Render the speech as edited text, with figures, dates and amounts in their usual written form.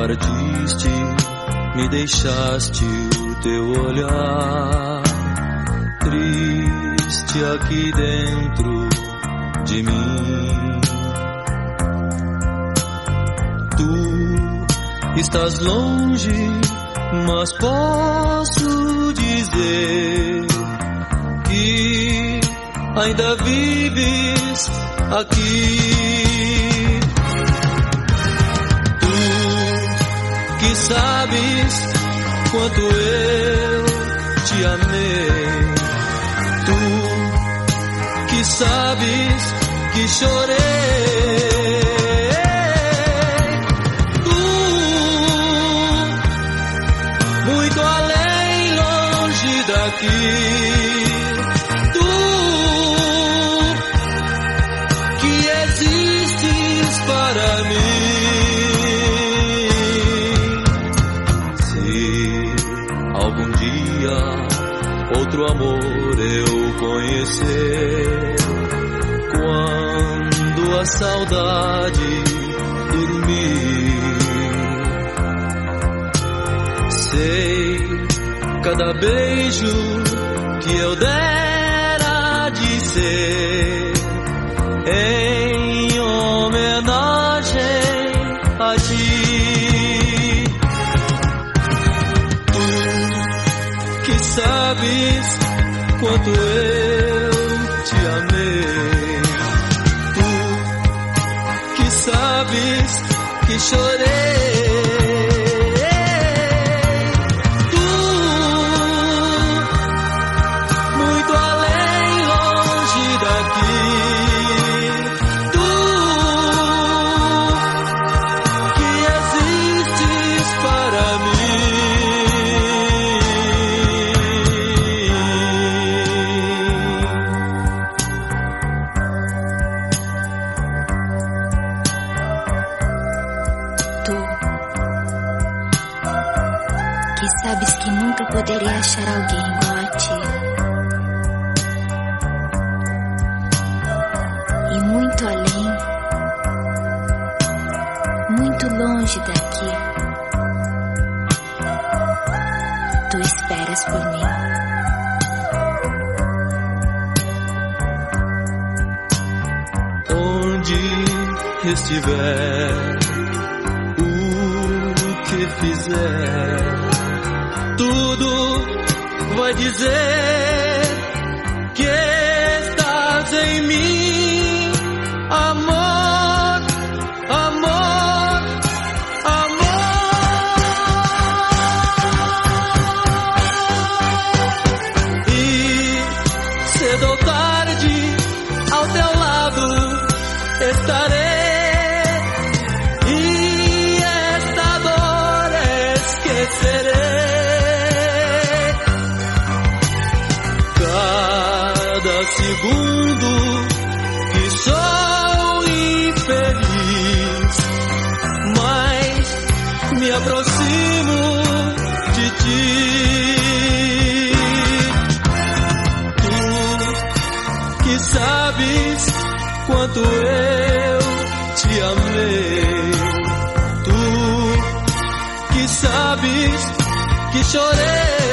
partiste, me deixaste o teu olhar triste aqui dentro de mim. Tu estás longe, mas posso dizer que ainda vives aqui. Tu que sabes quanto eu te amei, tu que sabes que chorei. Tu que existes para mim. Se algum dia outro amor eu conhecer, quando a saudade dormir, sei cada beijo que eu dera de ser em homenagem a ti. Tu que sabes quanto eu te amei, tu que sabes que chorei. Sabes que nunca poderia achar alguém igual a ti. E muito além, muito longe daqui, tu esperas por mim. Onde estiver, o que fizer, tudo vai dizer que estás em mim, amor, amor, amor. E cedo ou tarde ao teu lado estarei. E esta dor esquecerei. Segundo que sou infeliz, mas me aproximo de ti. Tu que sabes quanto eu te amei, tu que sabes que chorei.